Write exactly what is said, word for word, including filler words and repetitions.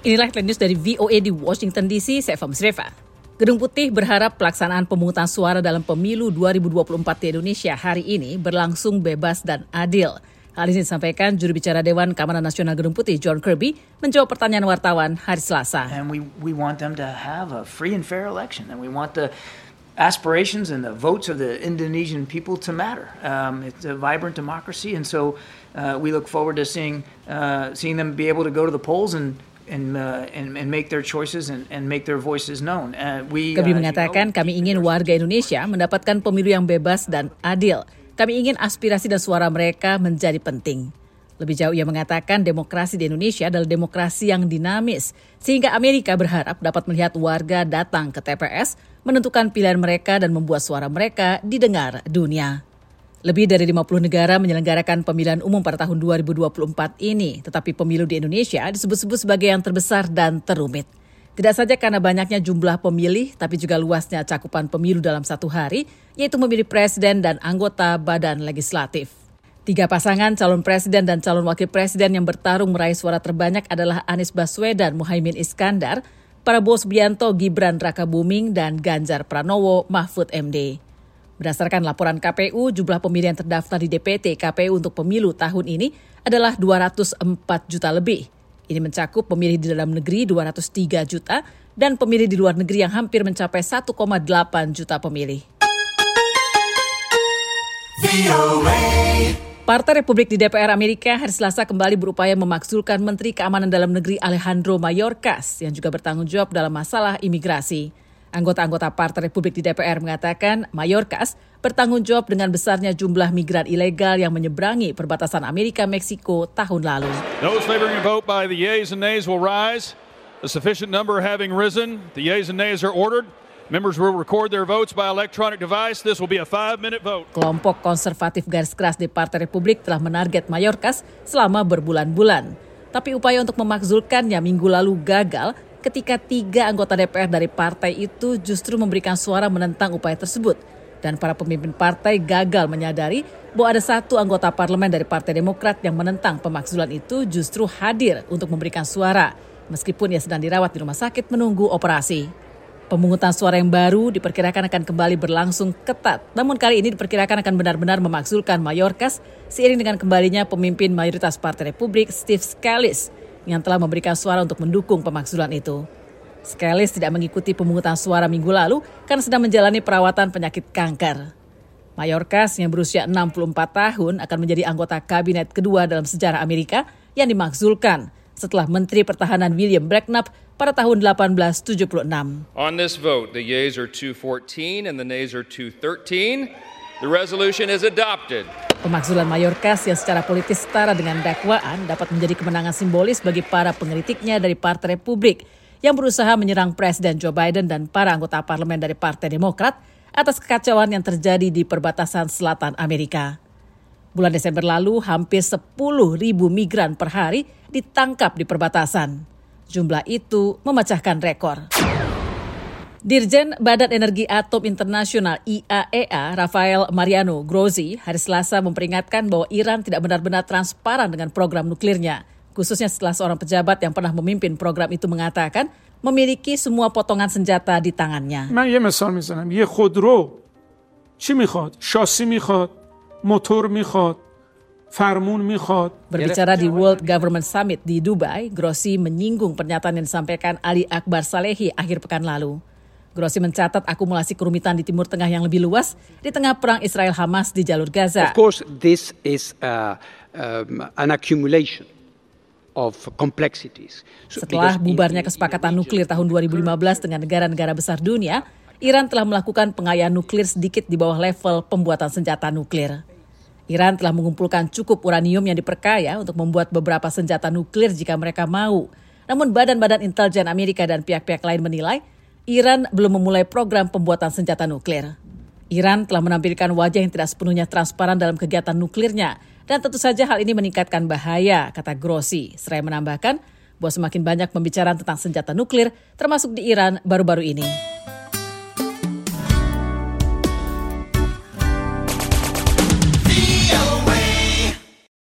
Inilah headline news dari V O A di Washington D C, saya Fahmi Sreva. Gedung Putih berharap pelaksanaan pemungutan suara dalam pemilu dua ribu dua puluh empat di Indonesia hari ini berlangsung bebas dan adil. Hal ini disampaikan juru bicara Dewan Keamanan Nasional Gedung Putih, John Kirby, menjawab pertanyaan wartawan hari Selasa. And we we want them to have a free and fair election, and we want the aspirations and the votes of the Indonesian people to matter. Um, it's a vibrant democracy, and so uh, we look forward to seeing uh, seeing them be able to go to the polls and and uh, and, and make their choices and, and make their voices known. Uh, we Kirby uh, mengatakan, kami ingin warga Indonesia mendapatkan pemilu yang bebas dan adil. Kami ingin aspirasi dan suara mereka menjadi penting. Lebih jauh ia mengatakan demokrasi di Indonesia adalah demokrasi yang dinamis, sehingga Amerika berharap dapat melihat warga datang ke T P S, menentukan pilihan mereka dan membuat suara mereka didengar dunia. Lebih dari lima puluh negara menyelenggarakan pemilihan umum pada tahun dua ribu dua puluh empat ini, tetapi pemilu di Indonesia disebut-sebut sebagai yang terbesar dan terumit. Tidak saja karena banyaknya jumlah pemilih, tapi juga luasnya cakupan pemilu dalam satu hari, yaitu memilih presiden dan anggota badan legislatif. Tiga pasangan calon presiden dan calon wakil presiden yang bertarung meraih suara terbanyak adalah Anies Baswedan, Muhaimin Iskandar, Prabowo Subianto, Gibran Rakabuming, dan Ganjar Pranowo, Mahfud M D. Berdasarkan laporan K P U, jumlah pemilih yang terdaftar di D P T K P U untuk pemilu tahun ini adalah dua ratus empat juta lebih. Ini mencakup pemilih di dalam negeri dua ratus tiga juta dan pemilih di luar negeri yang hampir mencapai satu koma delapan juta pemilih. Partai Republik di D P R Amerika hari Selasa kembali berupaya memakzulkan Menteri Keamanan Dalam Negeri Alejandro Mayorkas yang juga bertanggung jawab dalam masalah imigrasi. Anggota-anggota Partai Republik di D P R mengatakan Mayorkas bertanggung jawab dengan besarnya jumlah migran ilegal yang menyeberangi perbatasan Amerika-Meksiko tahun lalu. Those favoring a vote by the yeas and nays will rise. A sufficient number having risen, the yeas and nays are ordered. Members will record their votes by electronic device. This will be a five-minute vote. Kelompok konservatif garis keras di Partai Republik telah menarget Mayorkas selama berbulan-bulan. Tapi upaya untuk memakzulkannya minggu lalu gagal ketika tiga anggota D P R dari partai itu justru memberikan suara menentang upaya tersebut. Dan para pemimpin partai gagal menyadari bahwa ada satu anggota parlemen dari Partai Demokrat yang menentang pemakzulan itu justru hadir untuk memberikan suara, meskipun ia sedang dirawat di rumah sakit menunggu operasi. Pemungutan suara yang baru diperkirakan akan kembali berlangsung ketat, namun kali ini diperkirakan akan benar-benar memakzulkan Mayorkas seiring dengan kembalinya pemimpin mayoritas Partai Republik Steve Scalise yang telah memberikan suara untuk mendukung pemakzulan itu. Scalise tidak mengikuti pemungutan suara minggu lalu karena sedang menjalani perawatan penyakit kanker. Mayorkas yang berusia enam puluh empat tahun akan menjadi anggota kabinet kedua dalam sejarah Amerika yang dimakzulkan setelah Menteri Pertahanan William Blacknap pada tahun delapan belas tujuh puluh enam. On this vote, the yeas are two fourteen and the nays are two thirteen. The resolution is adopted. Pemakzulan Mayorkas yang secara politis setara dengan dakwaan dapat menjadi kemenangan simbolis bagi para pengkritiknya dari Partai Republik yang berusaha menyerang Presiden Joe Biden dan para anggota parlemen dari Partai Demokrat atas kekacauan yang terjadi di perbatasan selatan Amerika. Bulan Desember lalu, hampir sepuluh ribu migran per hari ditangkap di perbatasan. Jumlah itu memecahkan rekor. Dirjen Badan Energi Atom Internasional I A E A, Rafael Mariano Grossi, hari Selasa memperingatkan bahwa Iran tidak benar-benar transparan dengan program nuklirnya, khususnya setelah seorang pejabat yang pernah memimpin program itu mengatakan memiliki semua potongan senjata di tangannya. من یه مثال میزنم. یه خودرو چی میخواد؟ شاسی میخواد، موتور میخواد، فرمون میخواد. Berbicara di World Government Summit di Dubai, Grossi menyinggung pernyataan yang disampaikan Ali Akbar Salehi akhir pekan lalu. Grossi mencatat akumulasi kerumitan di Timur Tengah yang lebih luas di tengah perang Israel-Hamas di jalur Gaza. Of course, this is uh, um, an accumulation of complexities. Setelah bubarnya kesepakatan nuklir tahun dua ribu lima belas dengan negara-negara besar dunia, Iran telah melakukan pengayaan nuklir sedikit di bawah level pembuatan senjata nuklir. Iran telah mengumpulkan cukup uranium yang diperkaya untuk membuat beberapa senjata nuklir jika mereka mau. Namun badan-badan intelijen Amerika dan pihak-pihak lain menilai Iran belum memulai program pembuatan senjata nuklir. Iran telah menampilkan wajah yang tidak sepenuhnya transparan dalam kegiatan nuklirnya, dan tentu saja hal ini meningkatkan bahaya, kata Grossi. Seraya menambahkan bahwa semakin banyak pembicaraan tentang senjata nuklir, termasuk di Iran baru-baru ini.